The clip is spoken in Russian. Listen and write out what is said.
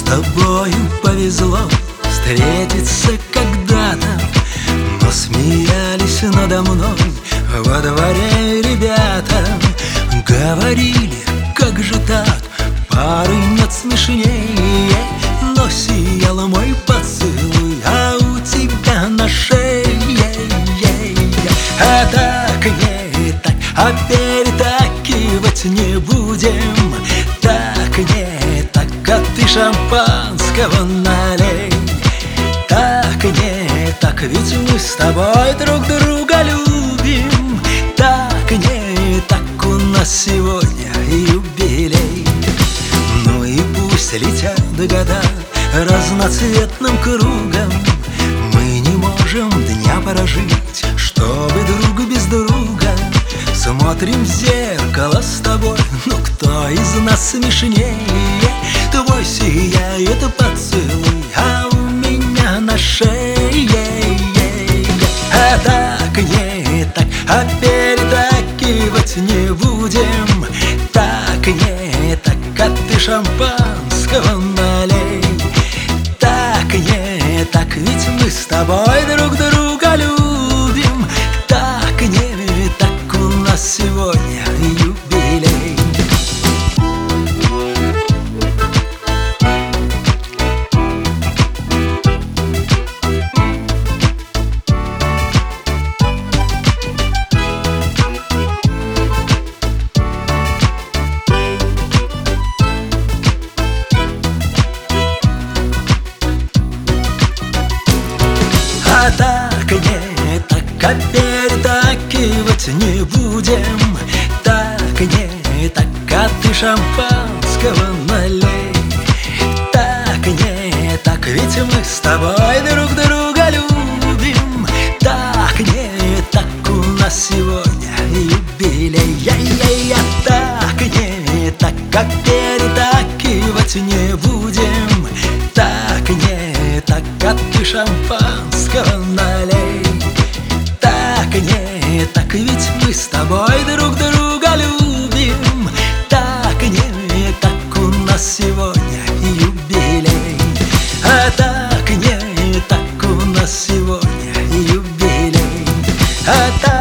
тобою повезло встретиться когда-то, но смеялись надо мной во дворе ребята. Говорили, как же так, пары нет смешнее, но сиял мой поцелуй, а у тебя на шее. А так не так, а перетакивать не будем. Так не так, а ты шампанского налей. Так не так, ведь мы с тобой друг друга любим. Так не так, у нас сегодня юбилей. Ну и пусть летят года разноцветным кругом, мы не можем дня прожить, чтобы друг без друга. Смотрим в зеркало с тобой, ну кто из нас смешнее? Твой сияет поцелуй, а у меня на шее. А так не так, а перетакивать не будем. Так не так, а ты шампанского налей. Так не так, ведь мы с тобой друг друга любим. Так не так, у нас сегодня юбилей. А так не так, а перетакивать не будем. Так не так, а ты шампанского налей. Так не так, ведь мы с тобой друг друга любим. Так не так, у нас сегодня юбилей. Так не так, а перетакивать не будем. Так не так, а ты шампанского налей. Так не так, ведь мы с тобой друг друга любим. Так не так, у нас сегодня юбилей. А так не так, у нас сегодня юбилей. А так